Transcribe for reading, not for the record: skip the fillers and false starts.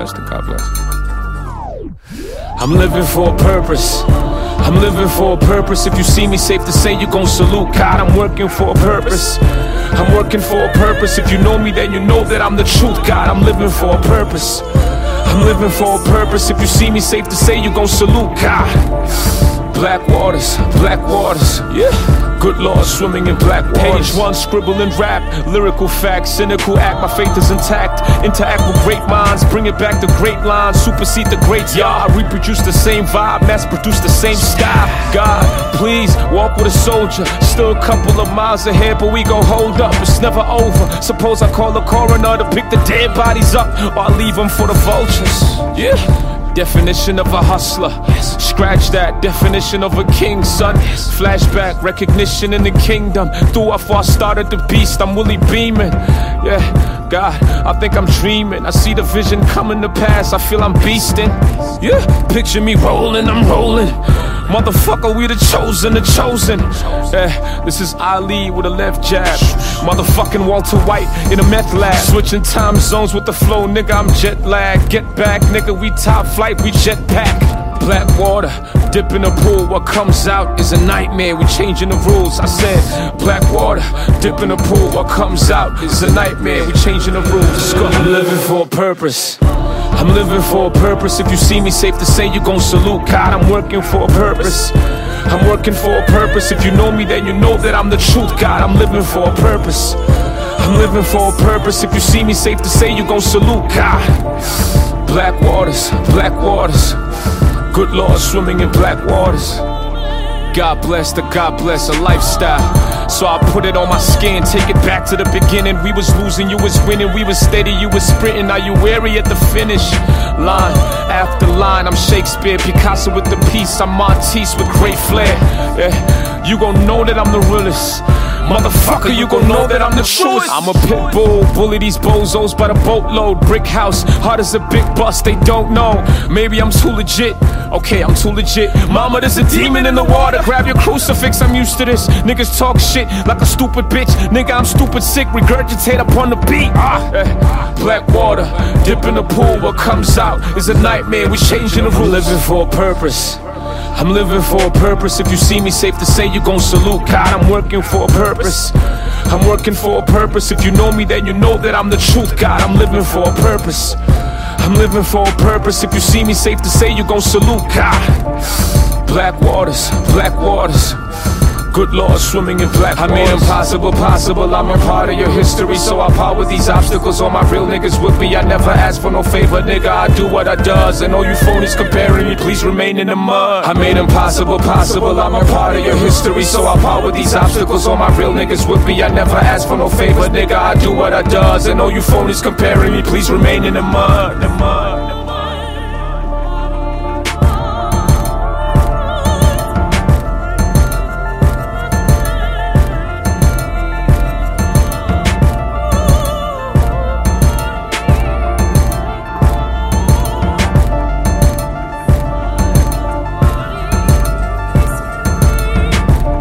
bless. God bless. I'm living for a purpose. I'm living for a purpose. If you see me, safe to say you gon' salute God. I'm working for a purpose. I'm working for a purpose. If you know me, then you know that I'm the truth, God. I'm living for a purpose. I'm living for a purpose. If you see me, safe to say you gon' salute God. Black waters, yeah. Good Lord, swimming in black waters. Page one, scribble and rap, lyrical facts, cynical act, my faith is intact. Interact with great minds, bring it back to great lines, supersede the greats, yeah. I reproduce the same vibe, mass produce the same style. God, please, walk with a soldier. Still a couple of miles ahead, but we gon' hold up, it's never over. Suppose I call a coroner to pick the dead bodies up, or I leave them for the vultures, yeah. Definition of a hustler, scratch that. Definition of a king, son. Flashback, recognition in the kingdom. Through how far I started the beast, I'm Willie beaming. Yeah, God, I think I'm dreaming. I see the vision coming to pass, I feel I'm beasting. Yeah, picture me rolling, I'm rolling. Motherfucker, we the chosen, the chosen. This is Ali with a left jab. Motherfucking Walter White in a meth lab. Switching time zones with the flow, nigga, I'm jet lag. Get back, nigga, we top flight, we jet pack. Black water, dip in the pool, what comes out is a nightmare, we changing the rules. I said, black water, dip in the pool, what comes out is a nightmare, we changing the rules. I'm living for a purpose. I'm living for a purpose. If you see me, safe to say you gon' salute God. I'm working for a purpose. I'm working for a purpose. If you know me, then you know that I'm the truth, God. I'm living for a purpose. I'm living for a purpose. If you see me, safe to say you gon' salute God. Black waters, good Lord, swimming in black waters. God bless a lifestyle. So I put it on my skin, take it back to the beginning. We was losing, you was winning. We was steady, you was sprinting. Are you weary at the finish? Line after line, I'm Shakespeare, Picasso with the piece. I'm Matisse with great flair. Yeah, you gon' know that I'm the realest. Motherfucker, you gon' know that I'm the truest. I'm a pit bull, bully these bozos by the boatload. Brick house, hard as a big bus, they don't know. Maybe I'm too legit, okay, I'm too legit. Mama, there's a demon in the water, grab your crucifix, I'm used to this. Niggas talk shit like a stupid bitch. Nigga, I'm stupid sick, regurgitate upon the beat. Black water, dip in the pool, what comes out is a nightmare, we changing the rules. I'm living for a purpose. I'm living for a purpose. If you see me, safe to say you gon' salute God. I'm working for a purpose. I'm working for a purpose. If you know me, then you know that I'm the truth, God. I'm living for a purpose. I'm living for a purpose. If you see me, safe to say you gon' salute God. Black waters, good Lord, swimming in black waters. I made impossible possible, I'm a part of your history. So I power these obstacles, all my real niggas with me. I never ask for no favor, nigga, I do what I does. And all you phonies comparing me, please remain in the mud. I made impossible possible, I'm a part of your history. So I power these obstacles, all my real niggas with me. I never ask for no favor, nigga, I do what I does. And all you phonies comparing me, please remain in the mud.